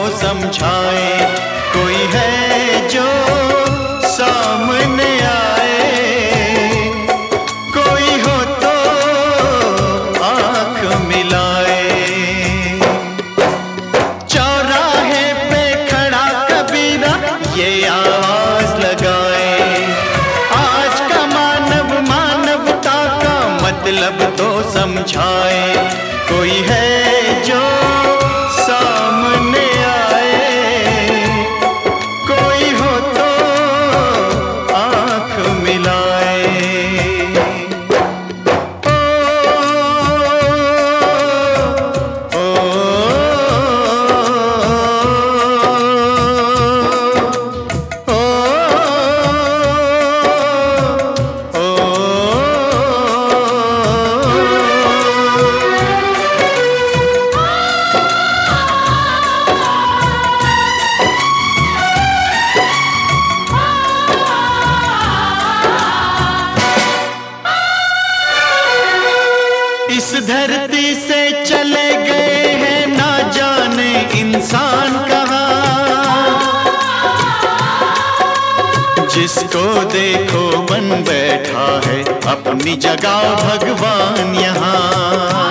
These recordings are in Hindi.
समझाए, कोई है जो सामने आए, कोई हो तो आंख मिलाए। चौराहे पे खड़ा कबीरा ये आवाज लगाए, आज का मानव मानवता का मतलब तो समझाए, कोई है जो सामने आए, कोई हो तो आंख मिलाए। ओ, ओ, ओ, इस धरती से चले गए हैं ना जाने इंसान कहाँ, जिसको देखो बन बैठा है अपनी जगह भगवान यहाँ।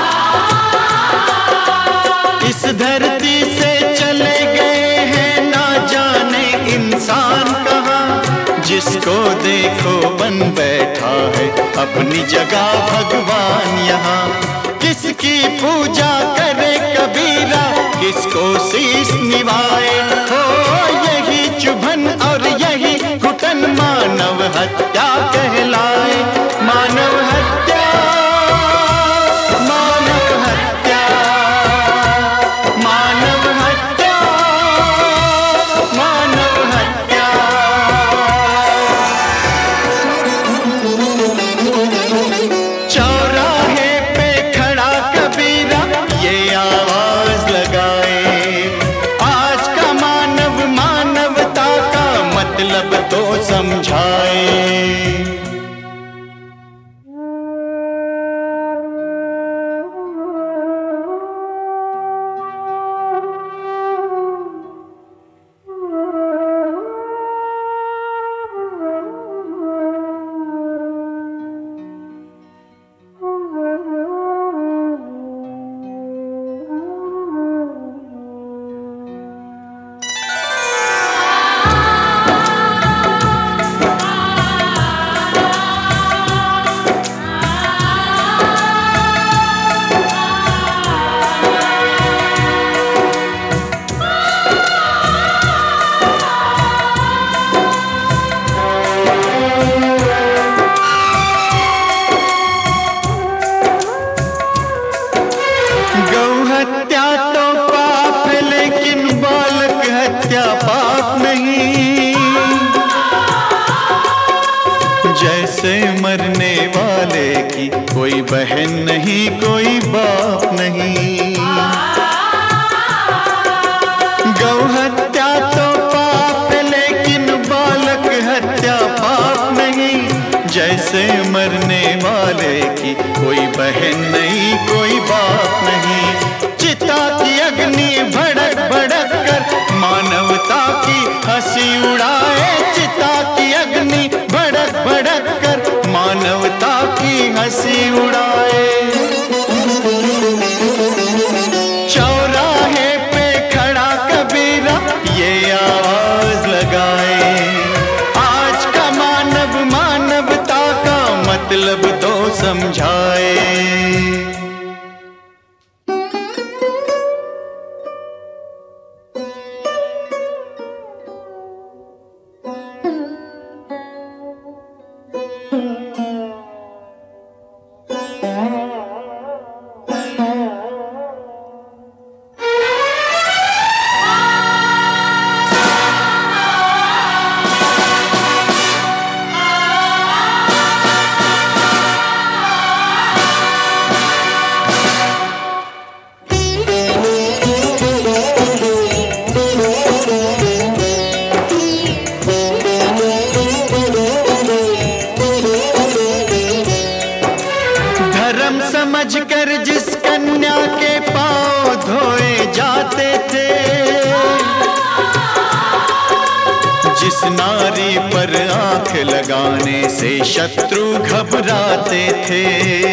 इस धरती से चले गए हैं ना जाने इंसान कहाँ, जिसको देखो बन बैठा है अपनी जगह भगवान यहाँ। किसकी पूजा करे कबीरा, किसको शीश निभाए, हो यही चुभन और यही घुटन मानव हत्या कहलाए। मानव हत्या, मानव हत्या, मानव हत्या, मानव हत्या। चौराहे पे खड़ा कबीरा ये आवाज लगाए, आज का मानव मानवता का मतलब तो समझाए। हत्या तो पाप है लेकिन बालक हत्या पाप नहीं, जैसे मरने वाले की कोई बहन नहीं कोई बाप नहीं। गौ हत्या तो पाप है लेकिन बालक हत्या पाप नहीं, जैसे मरने वाले की कोई बहन नहीं कोई बाप नहीं। चिता की अग्नि भड़क भड़क कर मानवता की हंसी उड़ाए, चिता की अग्नि भड़क भड़क कर मानवता की हंसी उड़ाए। चौराहे पे खड़ा कबीरा ये आवाज लगाए, आज का मानव मानवता का मतलब तो समझाए। जिस नारी पर आंख लगाने से शत्रु घबराते थे,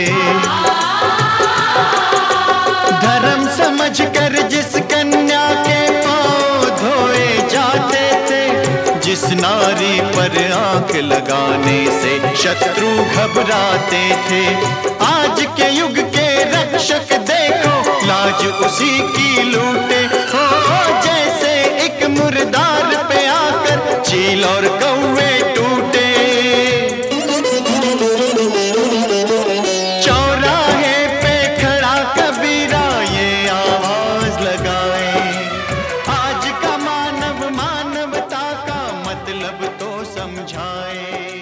धर्म समझकर जिस कन्या के पांव धोए जाते थे, जिस नारी पर आंख लगाने से शत्रु घबराते थे। आज के युग के रक्षक देखो, लाज उसी की लूटे हो, जैसे एक मुर्दार पे आकर चील और कौवे टूटे। चौराहे पे खड़ा कबीरा ये आवाज लगाए, आज का मानव मानवता का मतलब तो समझाए।